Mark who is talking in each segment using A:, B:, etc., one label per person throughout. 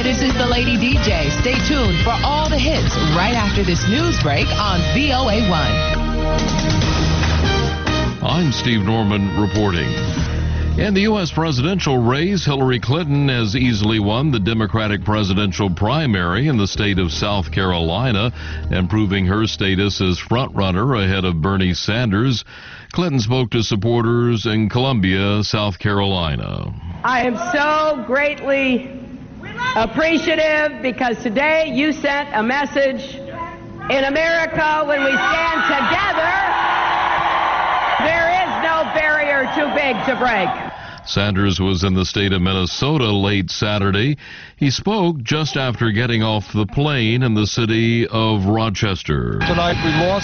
A: This is the Lady DJ. Stay tuned for all the hits right after this news break on VOA1.
B: I'm Steve Norman reporting. In the U.S. presidential race, Hillary Clinton has easily won the Democratic presidential primary in the state of South Carolina, improving her status as frontrunner ahead of Bernie Sanders. Clinton spoke to supporters in Columbia, South Carolina.
C: I am so greatly appreciative because today you sent a message in America. When we stand together, there is no barrier too big to break.
B: Sanders was in the state of Minnesota late Saturday. He spoke just after getting off the plane in the city of Rochester.
D: Tonight we lost.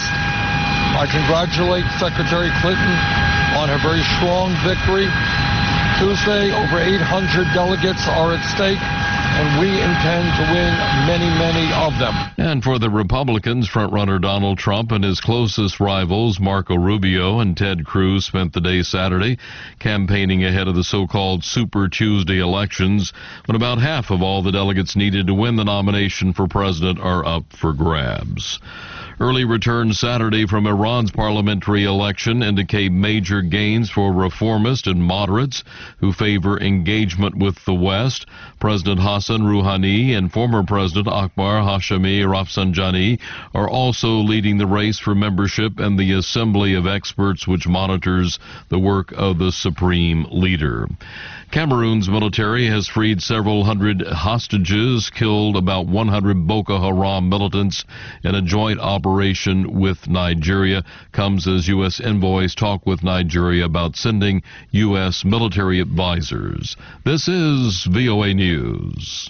D: I congratulate Secretary Clinton on her very strong victory. Tuesday, over 800 delegates are at stake, and we intend to win many, many of them.
B: And for the Republicans, frontrunner Donald Trump and his closest rivals, Marco Rubio and Ted Cruz, spent the day Saturday campaigning ahead of the so-called Super Tuesday elections, when about half of all the delegates needed to win the nomination for president are up for grabs. Early returns Saturday from Iran's parliamentary election indicate major gains for reformists and moderates who favor engagement with the West. President Hassan Rouhani and former President Akbar Hashemi Rafsanjani are also leading the race for membership in the Assembly of Experts, which monitors the work of the supreme leader. Cameroon's military has freed several hundred hostages, killed about 100 Boko Haram militants in a joint operation with Nigeria. Comes as U.S. envoys talk with Nigeria about sending U.S. military advisors. This is VOA News.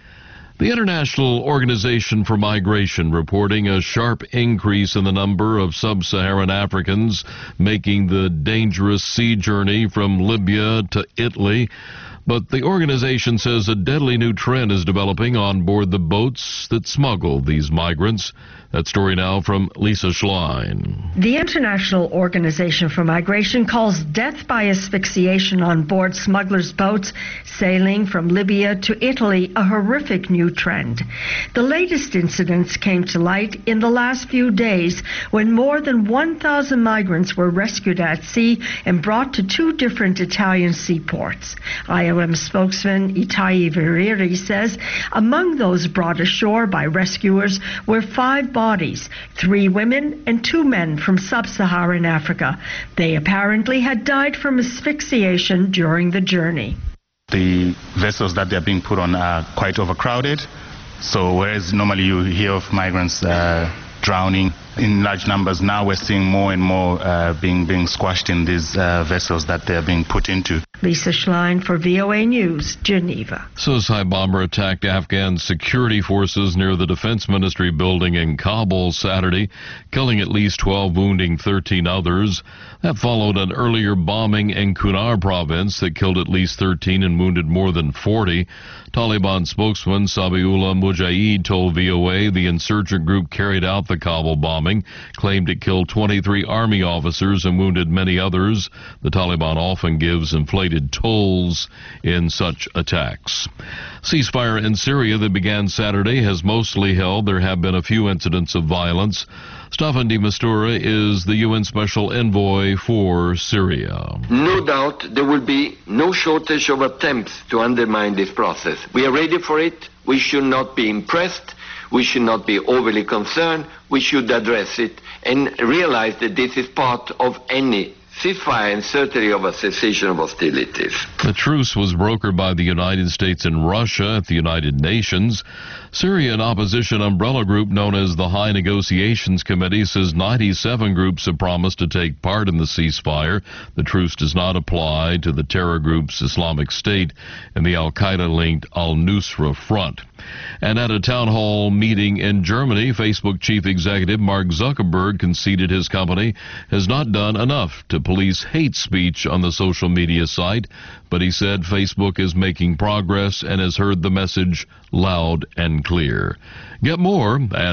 B: The International Organization for Migration reporting a sharp increase in the number of sub-Saharan Africans making the dangerous sea journey from Libya to Italy. But the organization says a deadly new trend is developing on board the boats that smuggle these migrants. That story now from Lisa Schlein.
E: The International Organization for Migration calls death by asphyxiation on board smugglers' boats sailing from Libya to Italy a horrific new trend. The latest incidents came to light in the last few days when more than 1,000 migrants were rescued at sea and brought to two different Italian seaports. IOM spokesman Itai Veriri says among those brought ashore by rescuers were 5 bodies, 3 women and 2 men from sub-Saharan Africa. They apparently had died from asphyxiation during the journey.
F: The vessels that they're being put on are quite overcrowded. So whereas normally you hear of migrants drowning in large numbers, now we're seeing more and more being squashed in these vessels that they're being put into.
E: Lisa Schlein for VOA News, Geneva.
B: Suicide bomber attacked Afghan security forces near the Defense Ministry building in Kabul Saturday, killing at least 12, wounding 13 others. That followed an earlier bombing in Kunar province that killed at least 13 and wounded more than 40. Taliban spokesman Sabiullah Mujahid told VOA the insurgent group carried out the Kabul bombing, claimed it killed 23 army officers and wounded many others. The Taliban often gives inflated tolls in such attacks. Ceasefire in Syria that began Saturday has mostly held. There have been a few incidents of violence. Staffan de Mistura is the UN Special Envoy for Syria.
G: No doubt there will be no shortage of attempts to undermine this process. We are ready for it. We should not be impressed. We should not be overly concerned. We should address it and realize that this is part of any ceasefire and certainly of a cessation of hostilities.
B: The truce was brokered by the United States and Russia at the United Nations. Syrian opposition umbrella group known as the High Negotiations Committee says 97 groups have promised to take part in the ceasefire. The truce does not apply to the terror groups Islamic State and the al-Qaeda-linked al-Nusra Front. And at a town hall meeting in Germany, Facebook chief executive Mark Zuckerberg conceded his company has not done enough to police hate speech on the social media site, but he said Facebook is making progress and has heard the message loud and clear. Get more at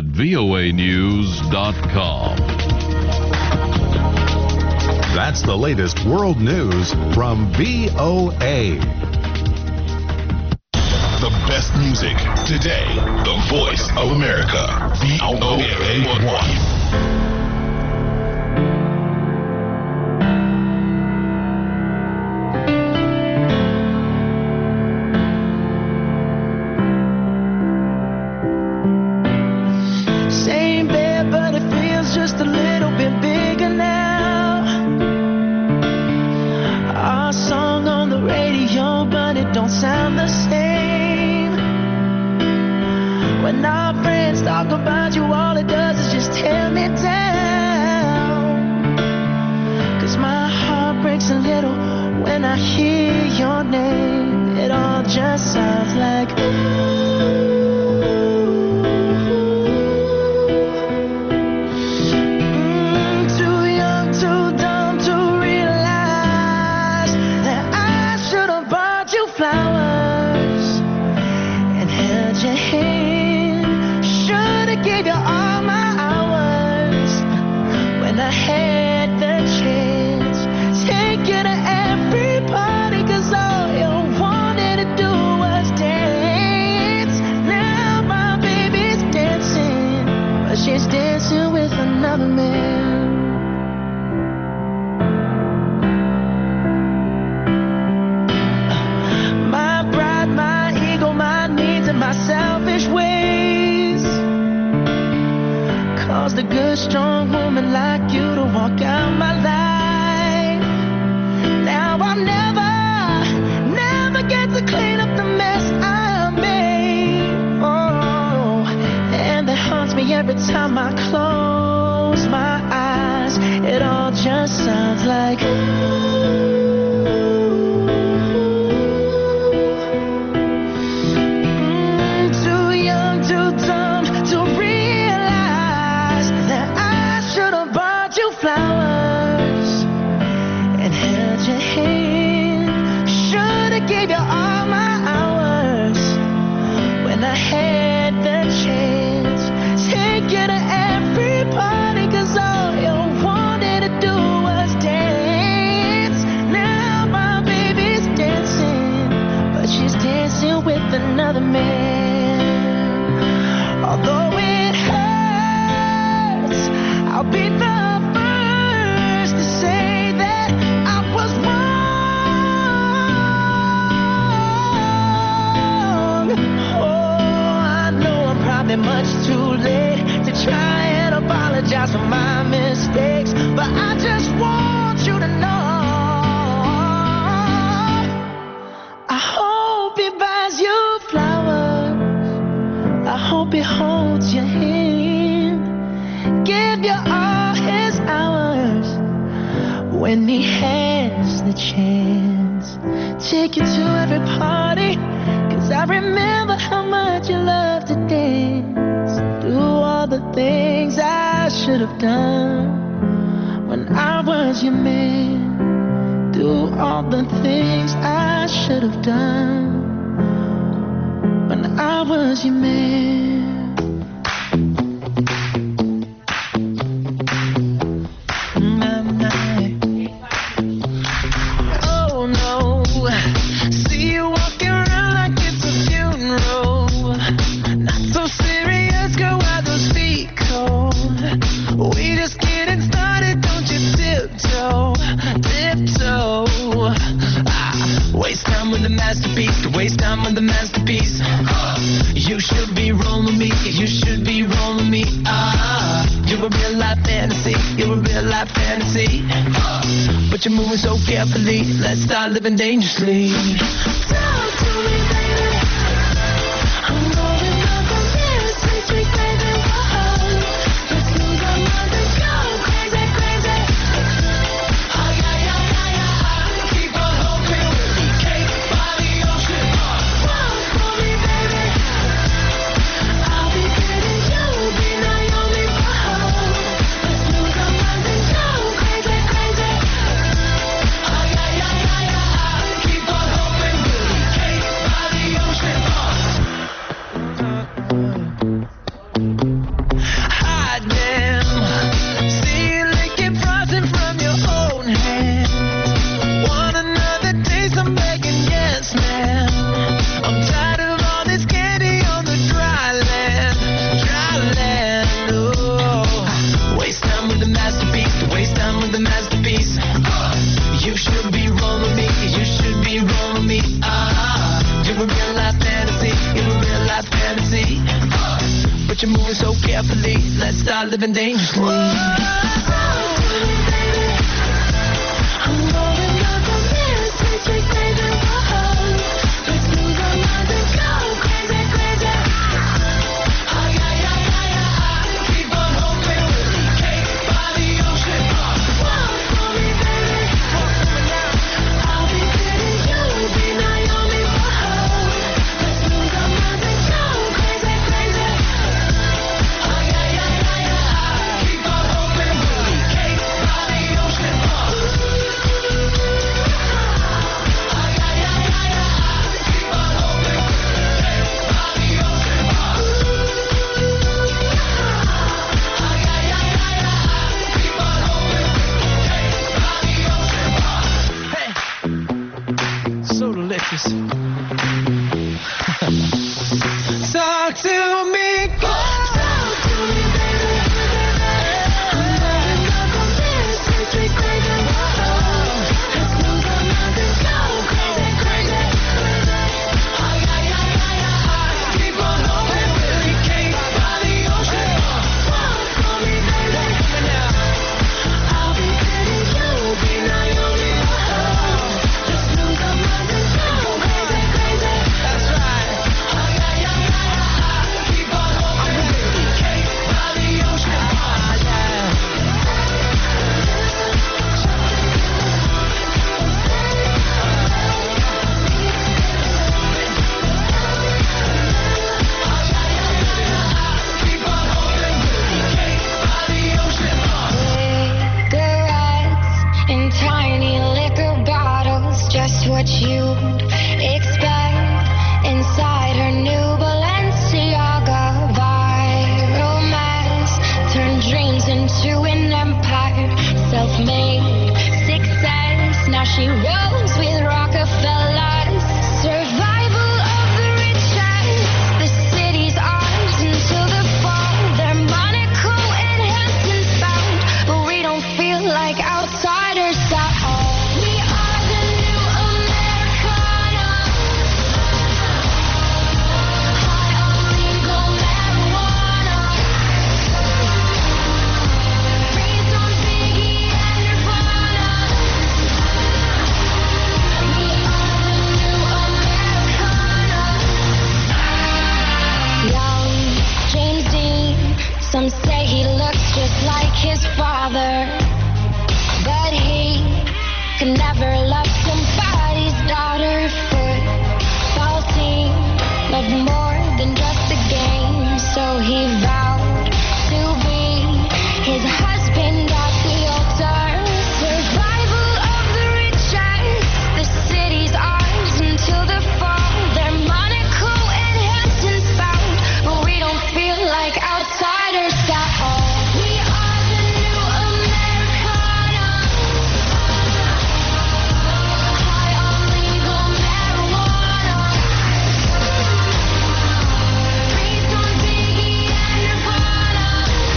B: voanews.com.
H: That's the latest world news from VOA.
I: the best music. Today, the voice of America. VOA 1.
J: Living dangerously. Talk to me, baby. I'm going up on this sweet baby. Whoa. Let's lose our minds and go crazy, crazy. Oh yeah, yeah, yeah, yeah. Keep on hoping we'll be cake by the ocean. Walk for me, baby. I'll be getting you, be Naomi. Whoa. Let's lose our minds and go crazy, crazy. Oh yeah, yeah, yeah, yeah. Keep on hoping we'll be cake by the but you're moving so carefully. Let's start living dangerously. I'm rolling up the mirror, sweet, sweet baby. Whoa, let's lose our minds and go crazy, crazy. Oh yeah, yeah, yeah, yeah. Keep on hoping we'll be cake by the ocean. Walk for me, baby. Walk for me now. I'll be pretty, you'll be Naomi. Whoa, let's lose our minds and go crazy, crazy. Oh yeah, yeah, yeah, yeah. Keep on hoping we'll be cake by the ocean. So delicious. Talk to me, girl. Talk to me, baby. I'm rolling up on this, sweet, sweet baby. Whoa, let's lose our minds and go crazy, crazy. Oh yeah, yeah, yeah, yeah. Keep on hoping we'll be cake by the ocean. Walk for me, baby. I'll be pretty, you'll be Naomi. Whoa, let's lose our minds and go crazy, crazy. That's right. Oh yeah, yeah, yeah, yeah. Keep on hoping we'll be cake by the ocean. Oh yeah. Cigarettes in tiny liquor bottles, just what you'd expect inside her new Balenciaga. Viral mass turned dreams into an empire, self-made success. Now she rolls with Rockefellers. Survival of the richest. The city's ours until the fall. They're Monaco and Hamptons bound, but we don't feel like outsiders at all. We are the new Americana. High on legal marijuana. Raised on Biggie and Nirvana. We are the new Americana. Young James Dean, some say he looks just like his father, but he could never love somebody's daughter. Football team loved more than just a game, so he vowed to be his husband at the altar. Survival of the richest. The city's ours until the fall. They're Monaco and Hamptons bound, but we don't feel like outsiders at all. We are the new Americana. High on legal marijuana. Raised on Biggie and Nirvana.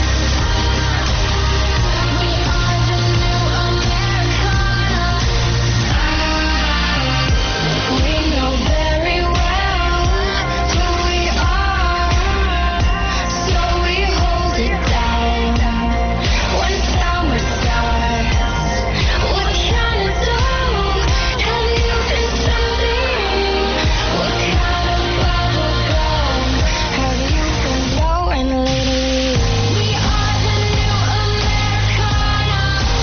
J: We are the new Americana. We know very well who we are, so we hold it down. When summer starts, what can it do? Have you been spending? What kind of bubble gum have you been blowing lately? We are the new Americana.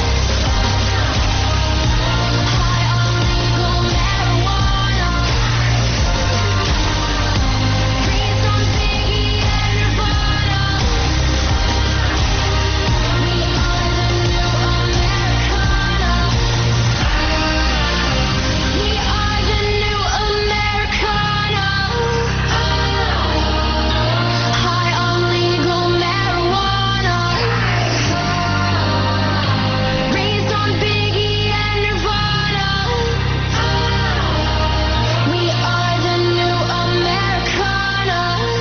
J: High on legal marijuana. Raised on Biggie and Nirvana. We are the new Americana. We are the new Americana. High on legal marijuana. Raised on Biggie and Nirvana. We are the new Americana.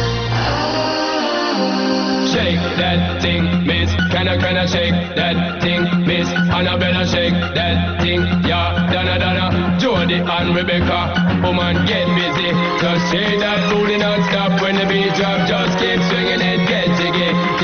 K: Shake that thing, miss. Can I shake that thing, miss? Annabella, shake that thing, yeah. Donna, Jody and Rebecca. Woman, get busy. Just shake that booty non-stop when the beat drop. Just keep swinging it, get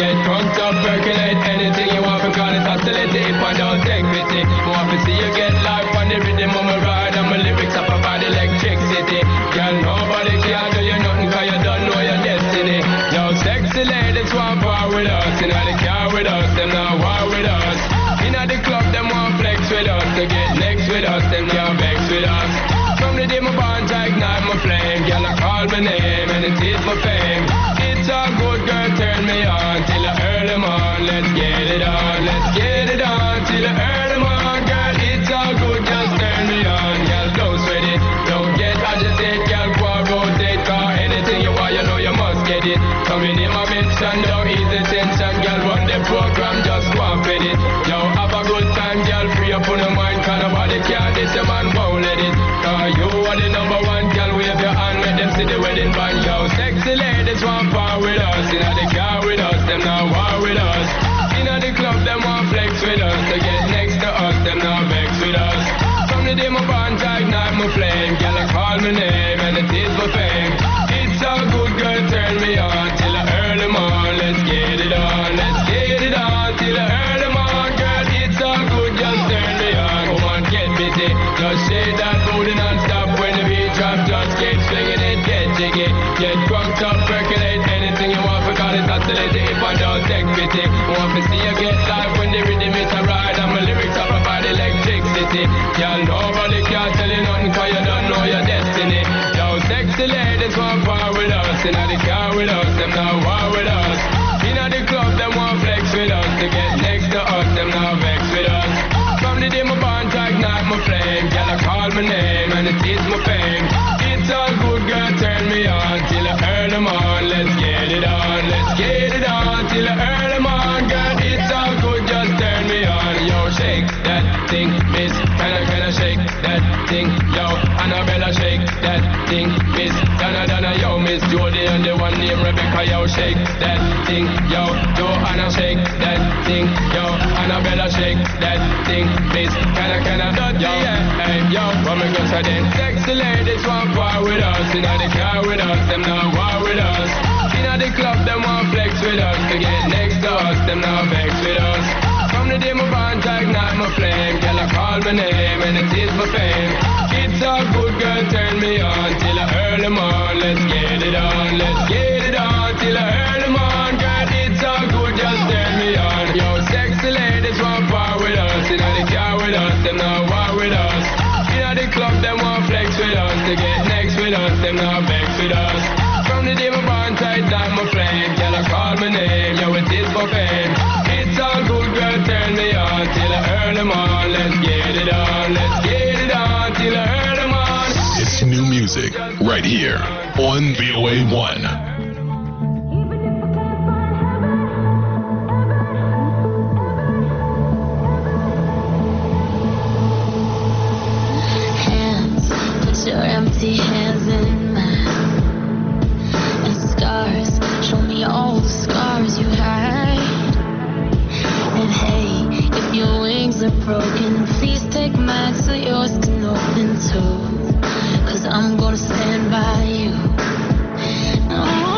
K: Get drunk up, percolate anything you want because it's hostility. If I don't take pity, want to see you get life on the rhythm of my ride and my lyrics up about electricity. Girl, nobody can do you nothing cause you don't know your destiny. Yo, sexy ladies want war with us. You know they car with us, them not war with us. In the club, them want flex with us. To get next with us, them can't vex with us. From the day my bond, I ignite my flame. Girl, I call my name and it is my fame. It's all good, girl, turn me on till I earn them on. Let's get it on, let's get it on till I earn them on. Girl, it's all good, just turn me on. Girl, don't sweat it, don't get agitated. Girl, go and rotate, cause anything you want, you know you must get it. Coming in my mention, don't ease the tension. Girl, run the program, just go and fit it. Yo, have a good time, girl, free up on your mind. Cause nobody can this, your man won't let it. Cause you are the number one, girl, wave your hand, make them see the wedding band. Yo, sexy ladies want power with us. You know they car with us, them not war with us. You know the club, them want flex with us. To get next to us, them not vex with us. From the day my bond, I ignite my flame. Girl, I call my name and it is my fame. It's all good, girl, turn me on till I earn them on. Let's get it on, let's get it on till I earn them on. Girl, it's all good, just turn me on. Come on, get busy, just shake that booty non-stop. When the beat drop, just get swinging it, get jiggy. Get drunk up, percolate anything you want because it's hostility. If I don't take pity, want to see you get live when the rhythm is a ride and my lyrics are about electricity. Y'all nobody can tell you nothing cause you don't know your destiny. Yo, sexy ladies want power with us. You know the car with us, them not war with us. You know the club, them want flex with us. To get next to us, them not vex with us. From the day my bond, I ignite my flame. Girl, I call my name and it is my fame. It's all good, girl, turn me on till I earn them on. Let's get it on, let's get it on till I earn them on. Girl, it's all good, just turn me on. Yo, shake that thing, miss. Can I shake that thing? Yo, Annabella, shake that thing, miss. Donna, yo, Miss Jody and the one named Rebecca, yo, shake that thing. Yo, Joanna, shake that thing. Yo, Annabella, shake that thing, miss. Can I, yo, hey, yo, what me go say then? Sexy ladies want power with us. You know they car with us, them not war with us. You know the club, them want flex with us. To get next to us, them not vex with us. From the day my bond, I ignite my flame. Girl, I call my name and it is my fame. It's all good, girl, turn me on till I earn them on. Let's get it on, let's get it on till I earn them on. Girl, it's all good, just turn me on. Yo, sexy ladies want power with us. You know they car with us, them not war with us. You know the club, them want flex with us. To get next with us, them not vex with us. From the day my bond, I ignite my flame. Girl, I call my name, yo, it is my fame. It's all good, girl, turn me on till I earn them on. Let's get it on, let's get it on till I earn them on.
I: It's new music right here on VOA 1.
J: Your empty hands in mine, and scars, show me all the scars you hide. And hey, if your wings are broken, please take mine so yours can open too. Cause I'm gonna stand by you. Oh.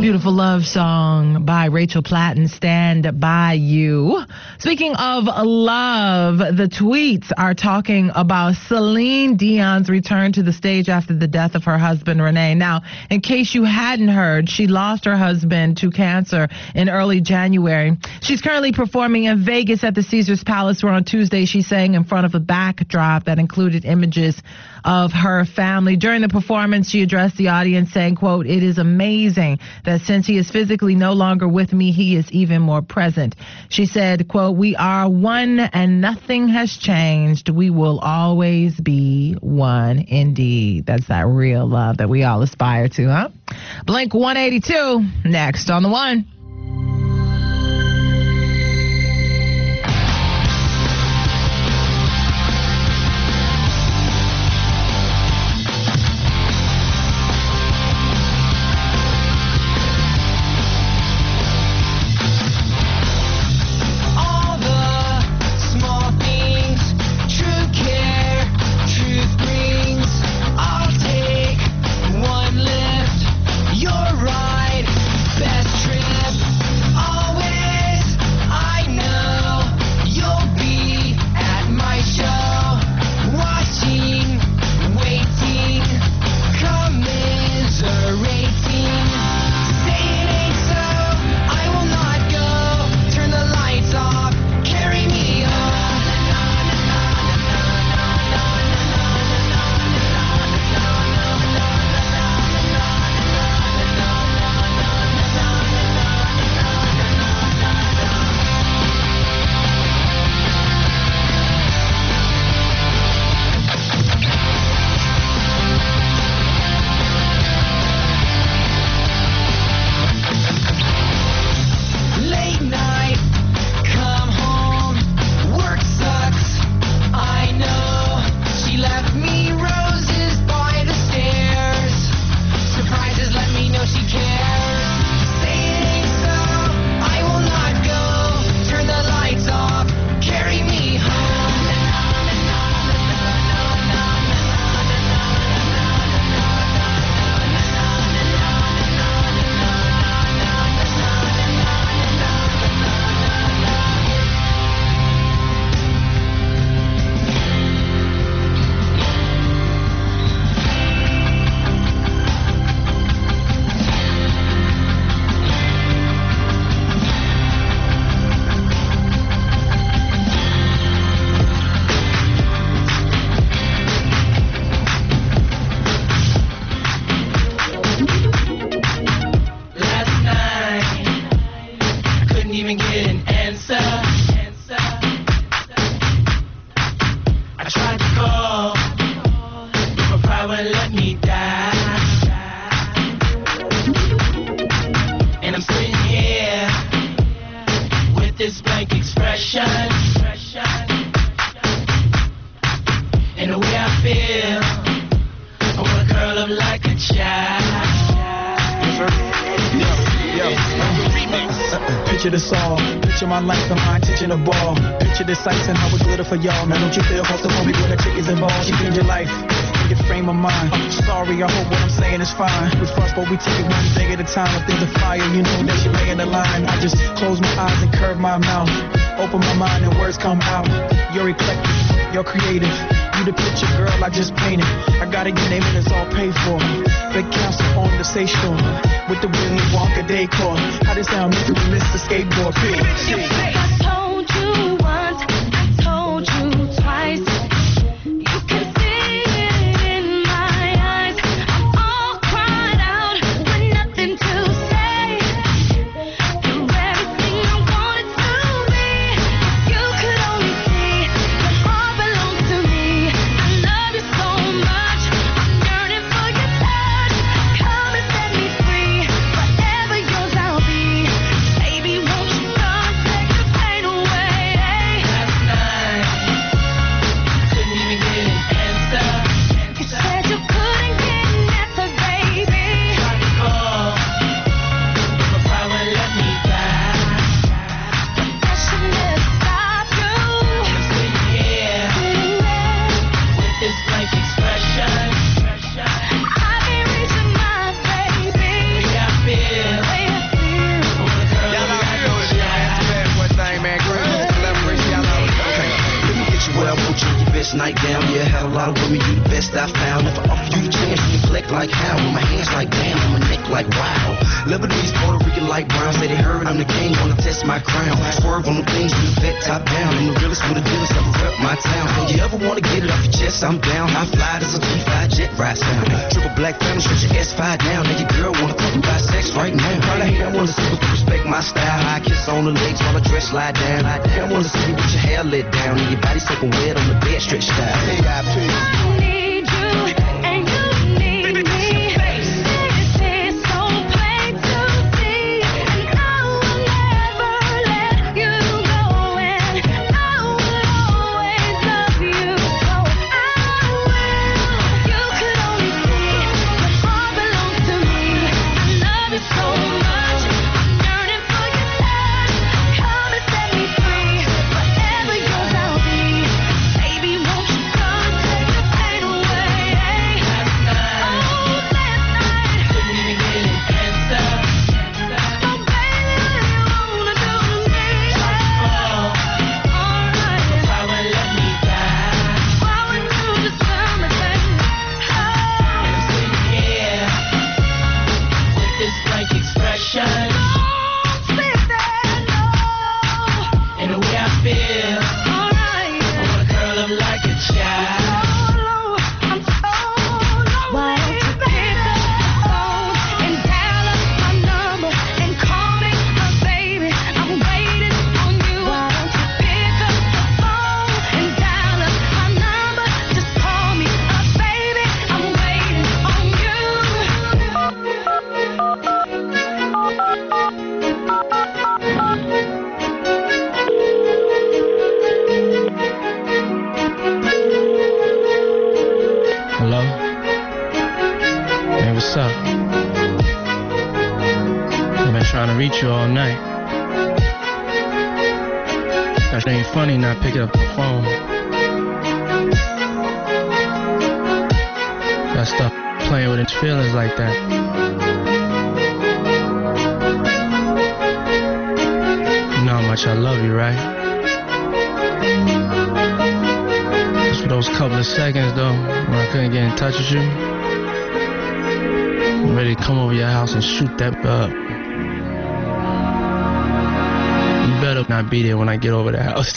A: Beautiful love song by Rachel Platt and Stand By You. Speaking of love, the tweets are talking about Celine Dion's return to the stage after the death of her husband, Renee. Now, in case you hadn't heard, she lost her husband to cancer in early January. She's currently performing in Vegas at the Caesars Palace, where on Tuesday she sang in front of a backdrop that included images of her family. During the performance, she addressed the audience saying, quote, "It is amazing that since he is physically no longer with me, he is even more present." She said, quote, "We are one and nothing has changed. We will always be one." Indeed. That's that real love that we all aspire to, huh? Blink 182 next on the one.
L: Picture this all, picture my life and my attention to ball. Picture the sights and how it's glitter for y'all. Now don't you feel hustle for me when the chick is involved? She changed your life, in your frame of mind. I'm sorry, I hope what I'm saying is fine. With first, but we take it one day at a time. If there's a fire, you know that she lay in the line. I just close my eyes and curve my mouth. Open my mind and words come out. You're eclectic, you're creative. You the picture, girl, I just painted. I got your name and it's all paid for. Big council on the station with the Willy Wonka decor. How this sound make you miss the skateboard?
J: I told you once, I told you twice. You can see it in my eyes. I'm all cried out with nothing to say. You're everything I wanted to be. You could only see your heart belongs to me. I love you so much. I'm yearning for your touch. Come and set me free. Forever yours I'll be. Baby, won't you come and take the pain away?
M: neck like how, with my hands like damn, on my neck like wow. Lebanese, Puerto Rican, like brown, say they heard I'm the king, wanna test my crown. Swerve on the things with the vet top down, and the realest with the dealers, I rep my town. You ever wanna get it off your chest? I'm down. High fly, there's a G5 jet ride sound. Triple black family, stretch your S5 down. Now your girl wanna talk about sex right now. All I hate, I wanna see you respect my style. High kiss on the legs while I dress slide down. I wanna see you with your hair let down and your body soaking wet on the bed stretched out. Hey, I need you and you need me. This is so plain to see, and I will never let you go, and I will always love you. So I will. You could only see your heart belongs to me. I love you so much. I'm yearning for your touch. Come and set me free. Forever yours I'll be. Baby, won't you come take the pain away? Last night, couldn't even get an answer. So baby, what do you wanna do to me? Alright, why would let me die? Why would you just tell me that? I'm sitting here with this blank expression. And the way I feel, I wanna curl up like a child. Why don't you pick up the phone and dial up my number and call me a baby? I'm waiting on you. Why don't you pick up the phone and dial up my number? Just call me a baby. I'm waiting on you.
L: Hello? Hey, what's up? I've been trying to reach you all night. That ain't funny not picking up the phone. That stuff playing with his feelings like that. You know how much I love you, right? Just for those couple of seconds, though, when I couldn't get in touch with you, I'm ready to come over your house and shoot that up. You better not be there when I get over the house.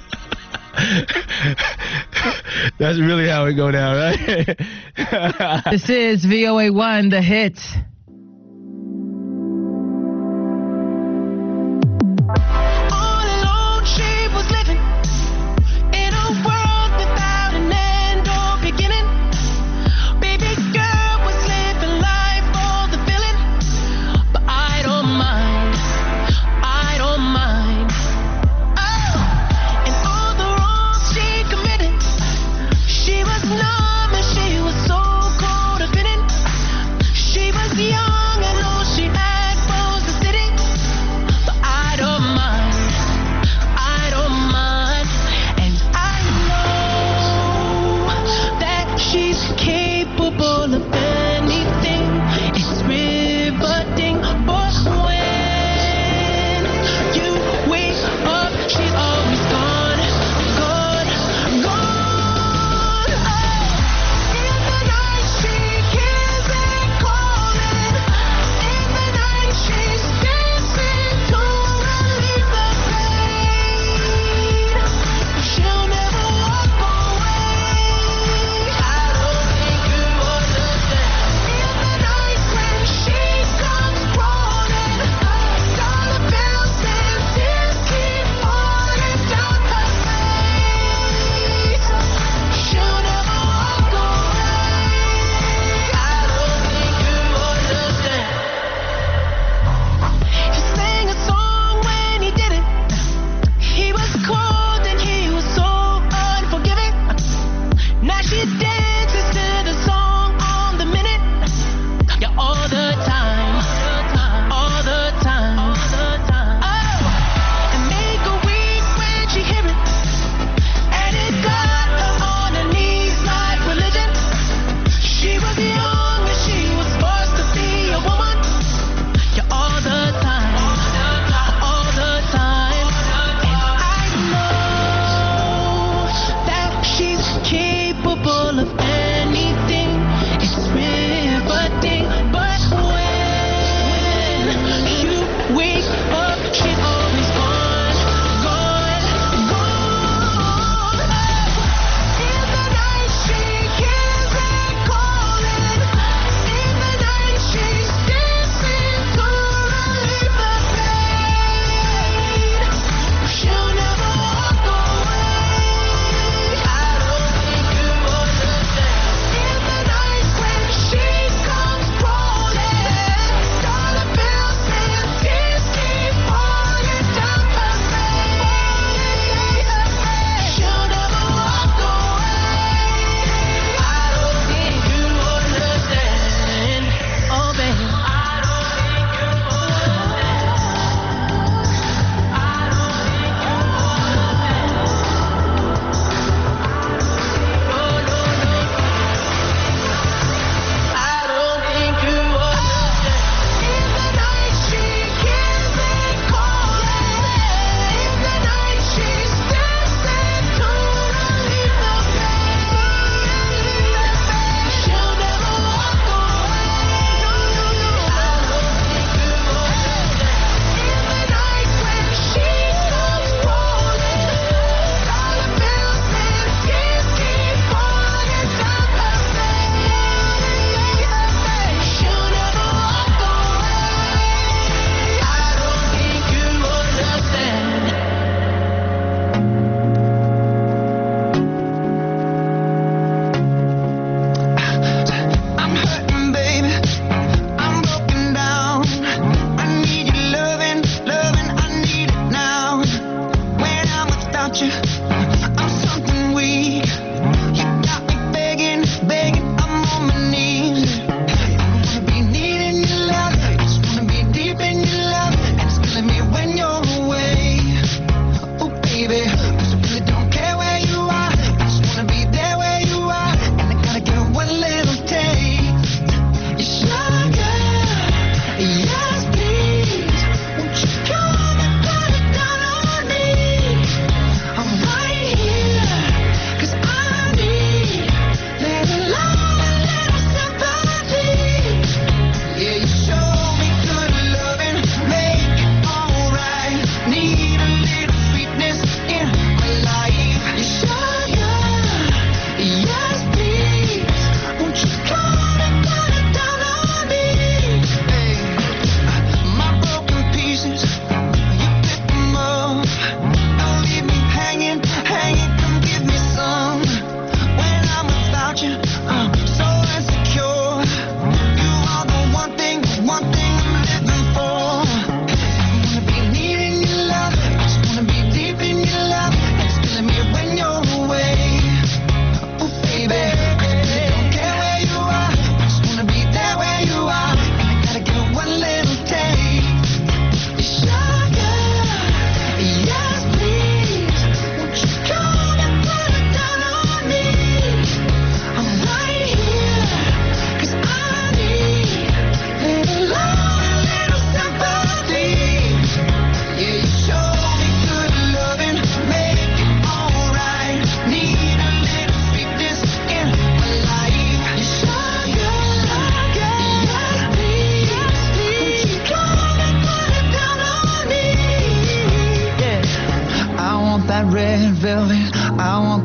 L: That's really how it go down, right?
A: This is VOA1, The Hit.
J: All alone she was living in a world without an end or beginning. Baby girl was living life for the feeling, but I don't mind. I don't mind. Oh, and all the wrongs she committed, she was numb and she was so cold of it. She was young.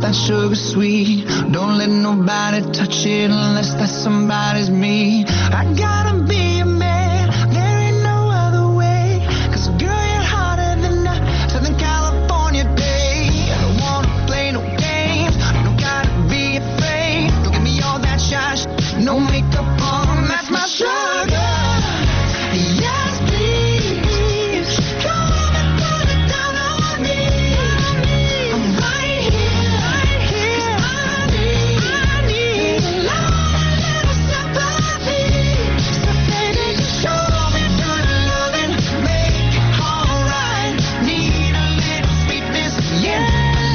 N: that sugar sweet. Don't let nobody touch it unless that somebody's me. I gotta be a man, there ain't no other way. 'Cause girl, you're hotter than a Southern California day. I don't wanna play no games, don't gotta be afraid. Don't give me all that shy no makeup on, that's my sugar. Yes, please, come and put it down on me. I'm right here, 'cause I need a little sympathy. So baby, show me good loving, make it alright. Need a little sweetness, yeah.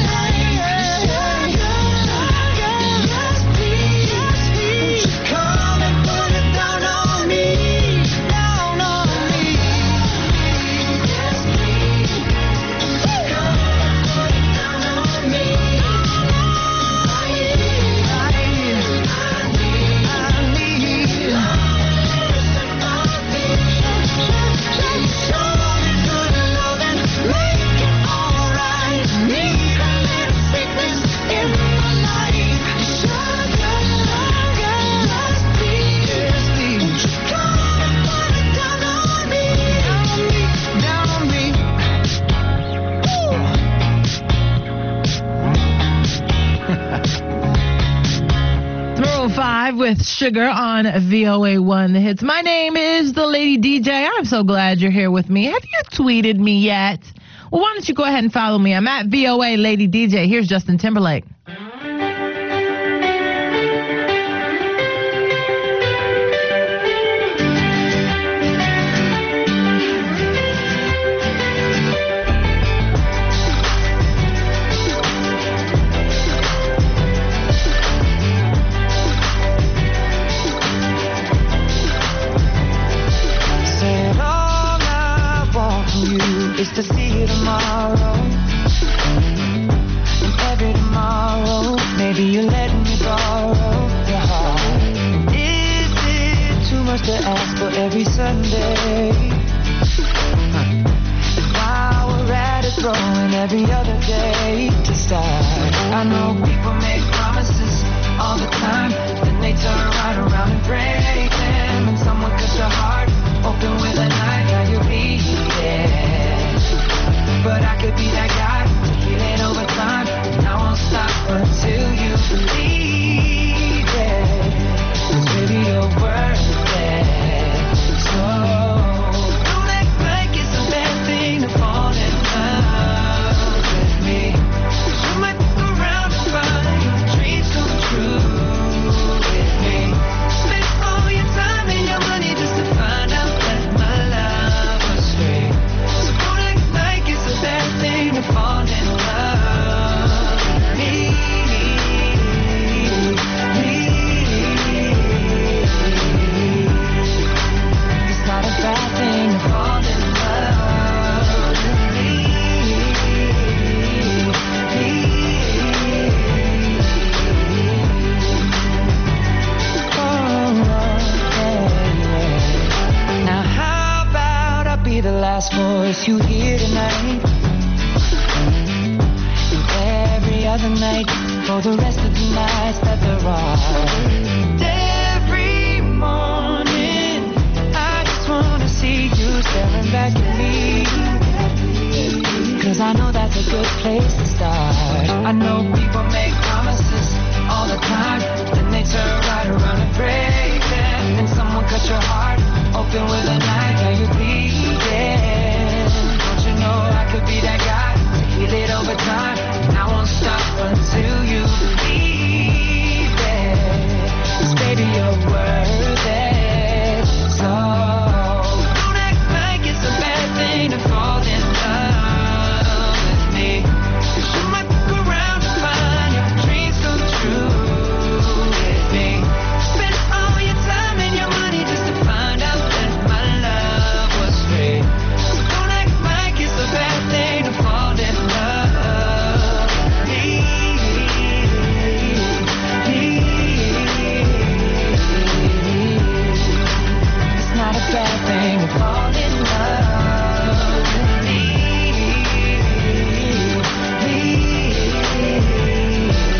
N: Yes, please, come and put it down on me, down on me. Yes, please, come and put it down on me. I need show me good loving, make it alright. Need a little sweetness in my life. Sugar, yes, please, come and put it down on me, down on me.
A: Maroon 5 with Sugar on VOA1 The Hits. My name is the Lady DJ. I'm so glad you're here with me. Have you tweeted me yet? Well, why don't you go ahead and follow me? I'm at VOA Lady DJ. Here's Justin Timberlake.
N: Said all I want from you is to see you tomorrow. And every tomorrow, maybe you let me borrow your heart. Is it too much to ask for every Sunday? And while we're at it, throwing every other day to start. I know people make promises all the time, then they turn right around and break them. And someone cuts your heart open with a knife, now you bleed, yeah. But I could be that guy to heal it over time, and I won't stop until you believe it. 'Cause baby, you're worth it. So don't act like it's a bad thing to fall in love with me. 'Cause you might look around and find your dreams come true with me. Spend all your time and your money just to find out that my love was free. So don't act like it's a bad thing to fall in love with me. It's not a bad thing to fall in love with me. Now how about I be the last voice you hear tonight, and every other night for the rest of the nights that there are. And every morning I just wanna see you staring back at me, 'cause I know that's a good place to start. I know people make promises all the time, then they turn right around and break them. And someone cut your heart open with a knife, now you bleeding. Don't you know I could be that guy to heal it over time, and I won't stop until you believe it. 'Cause baby, you're worth it. So don't act like it's a bad thing to fall in love with me. 'Cause you might look around and find your dreams come true with me. Spend all your time and your money just to find out that my love was free. So don't act like it's a bad thing to fall in love with me. It's not a bad thing to fall in love with me.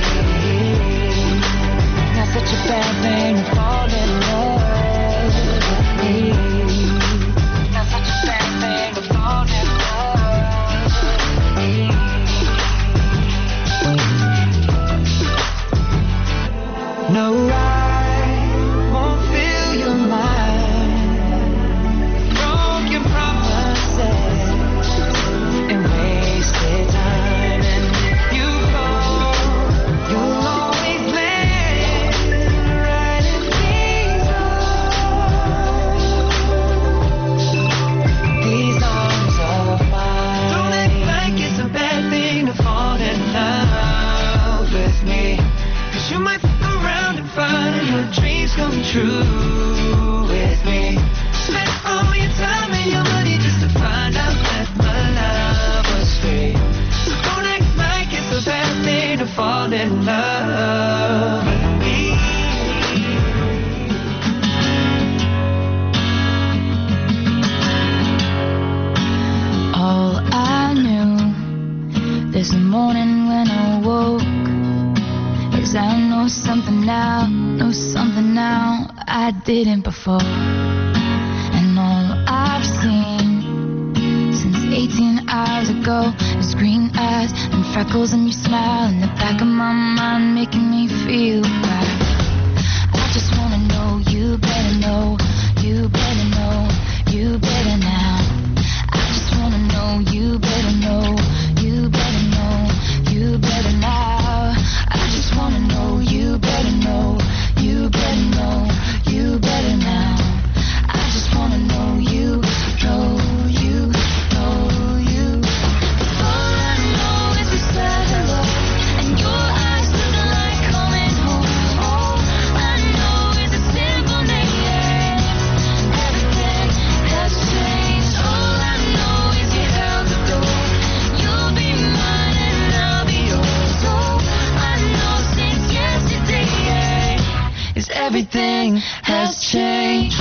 J: I didn't before. And all I've seen since 18 hours ago is green eyes and freckles and your smile in the back of my mind, making me feel right. I just wanna know, you better know, you better know, you better now. I just wanna know, you better know, you better know, you better now. I just wanna know, you better know, you better know, you better now. I just wanna know, you know, you know, you. All I know is we said hello, and your eyes look like coming home. All I know is a simple name. Everything has changed. All I know is you held the door. You'll be mine and I'll be yours. All I know since yesterday is everything has changed.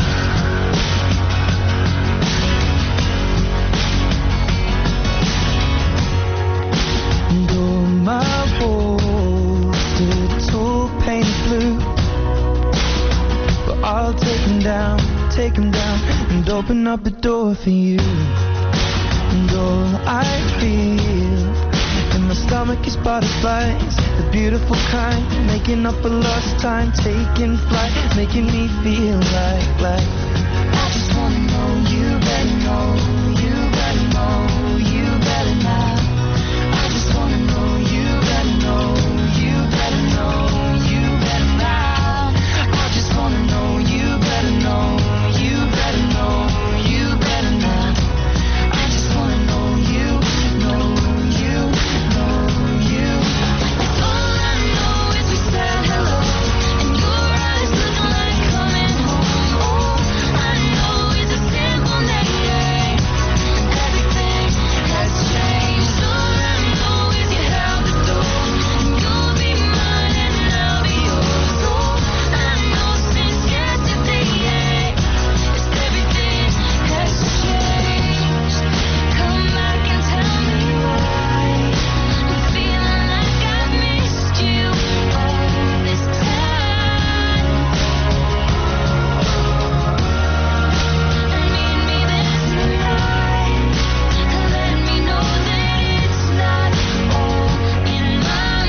L: And all my walls stood tall, painted blue. But I'll take them down, and open up the door for you. And all I feel in my stomach is butterflies, the beautiful kind, making up for lost time, taking flight, making me feel like.
J: I just wanna know, you better know, you better know, you better now. I just wanna know, you better know, you better know, you better now. I just wanna know, you better know, you better know, you better now. I just wanna know, you know, you know, you. All I know is we said hello, and your eyes look like coming home. All I know is a simple name. Everything has changed. All I know is you held the door. You'll be mine and I'll be yours. All I know since yesterday is everything has changed. Come back and tell me why. I'm feeling like I've missed you all this time. Meet me this night. Let me know that it's not all in my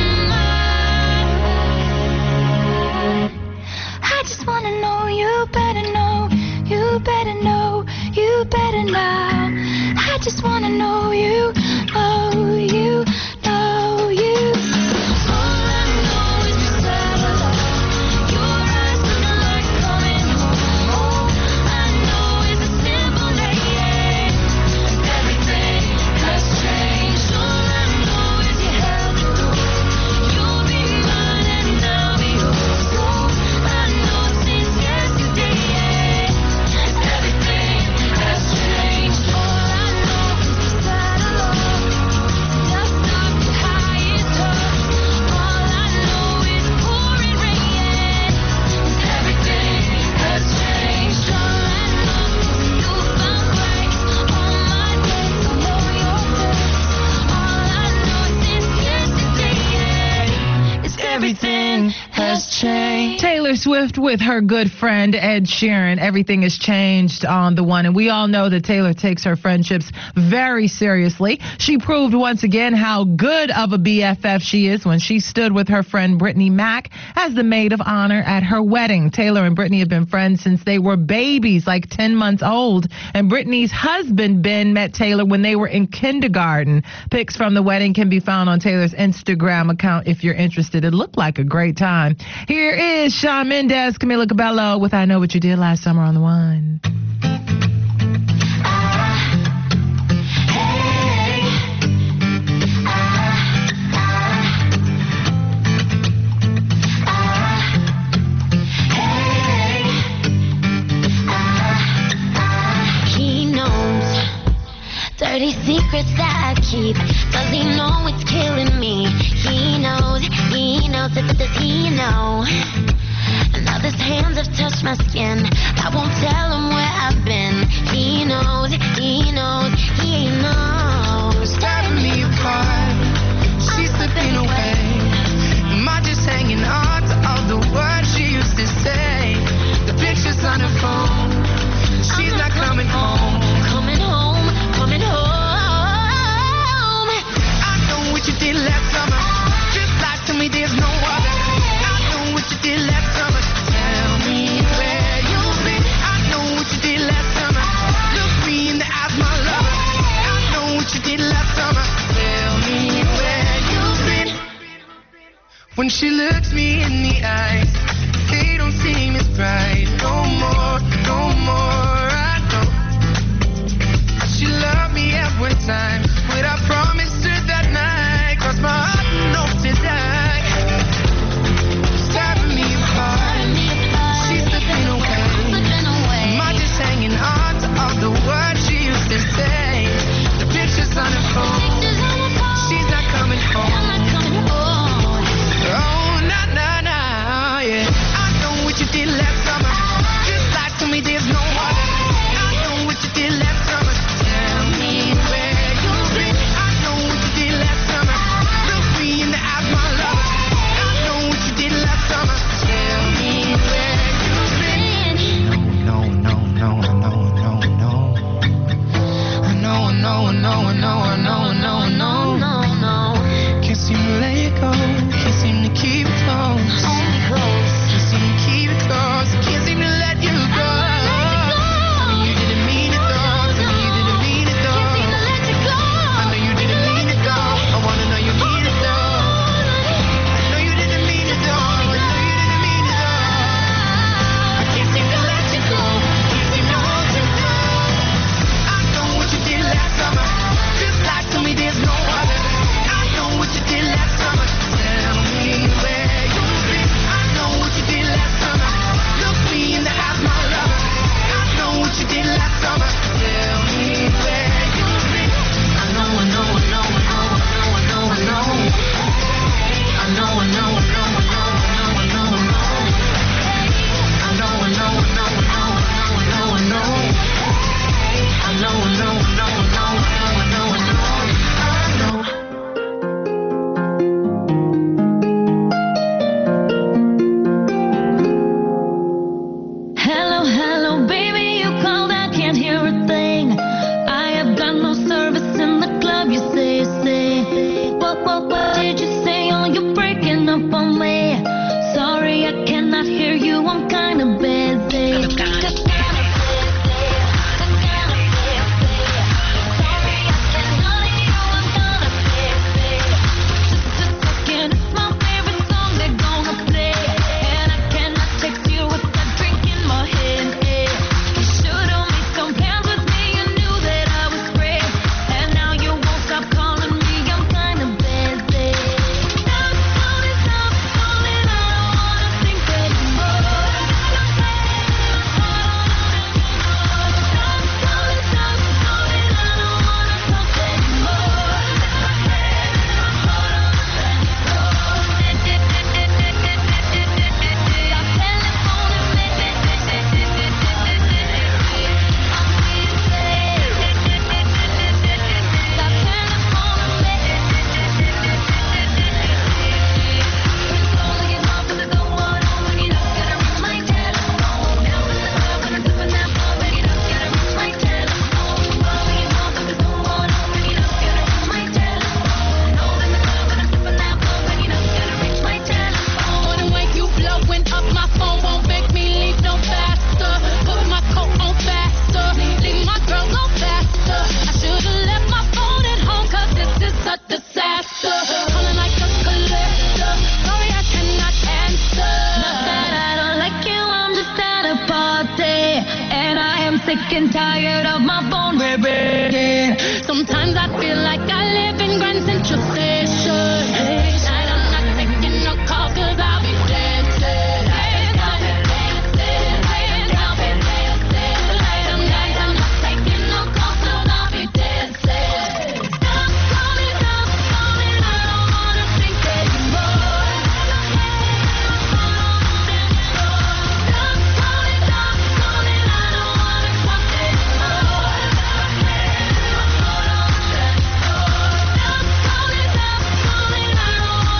J: mind. I just wanna know, you better know, you better know, you better now. I just wanna know, you know, you know, you. All I know is we said hello. Your eyes look like coming home. All I know is a simple name. Everything has changed. All I know is you held the door. You'll be mine and I'll be yours. All I know since yesterday, everything has changed. All I know is we said hello. Dust up the highest hopes. All I know is pouring rain. Everything has changed. All I know is you found grace on my days. I know your face. All I know since yesterday is everything has changed.
A: Taylor Swift with her good friend Ed Sheeran. Everything has changed on the one. And we all know that Taylor takes her friendships very seriously. She proved once again how good of a BFF she is when she stood with her friend Brittany Mack as the maid of honor at her wedding. Taylor and Brittany have been friends since they were babies, like 10 months old. And Brittany's husband, Ben, met Taylor when they were in kindergarten. Pics from the wedding can be found on Taylor's Instagram account if you're interested. It looked like a great time. Here is Shawn Mendes, Camila Cabello with I Know What You Did Last Summer on the One.
J: He knows dirty secrets that I keep. Does he know it's killing me? He knows, does he know? Now his hands have touched my skin. I won't tell him where I've been. He knows, he knows, he knows.
O: Tearing me apart, she's slipping away. Am I just hanging on to all the words she used to say? The pictures she looks me in the eyes, they don't seem as bright. No more, no more, I know. She loved me at one time, but I promised her that night, 'cause my heart knows to die. Stabbing me apart, she's slipping away. Am I just hanging on to all the words she used to say? The pictures on her phone, she's not coming home. Oh, nah, nah, nah, yeah. I know what you did last summer. Just lie to me, there's no other. I know what you did last summer. Tell me where you've been. I know what you did last summer. Look me in the eyes, my lover. I know what you did last summer. Tell me where you've been. No, no, no, no, no, no. I know, I know, I know, I know, I know, I know, I know, no, no. Can't seem to let it go. Can't seem to keep it close. Can't seem to keep it close. Can't seem to let you go. I know you didn't mean it though. Tell me you didn't mean it though. I know you didn't mean it though. I wanna know you mean it though. I know you didn't mean it though. I know you didn't mean it though. I can't seem to let you go. Can't seem to hold you down. I know what you did last summer. Just lie to me, there's no other. I know what you did last summer. Tell me where you've been. I know what you did last summer. Look me in the eyes, my lover. I know what you did last summer. Tell me where you've been. I know, I know, I know, I know, I know, I know, I know. I know, I know, I know, I know, I know, I know, I know. I know, I know, I know, I know, I know, I know, I know. I know, I know, I know, I know, I know, I know, I know.
J: Hello, hello, baby, you called, I can't hear a thing. I have got no service in the club, you say. What did you say? Oh, you're breaking up on me. Sorry, I cannot hear you, I'm kinda busy. Sick and tired of my phone ringing. Sometimes I feel like I live in Grand Central Station. Tonight I'm not taking no calls 'cause I'll be dancing. Hands up, dancing. Hands up, dancing. Tonight I'm not taking no calls 'cause I'll be dancing. Stop calling, I don't wanna think anymore. Stop calling, I don't wanna talk anymore. Stop calling, I don't wanna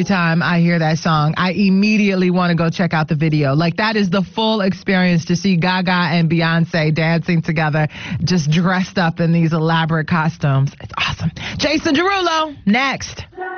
A: time I hear that song, I immediately want to go check out the video. Like, that is the full experience to see Gaga and Beyonce dancing together, just dressed up in these elaborate costumes. It's awesome. Jason Derulo, next.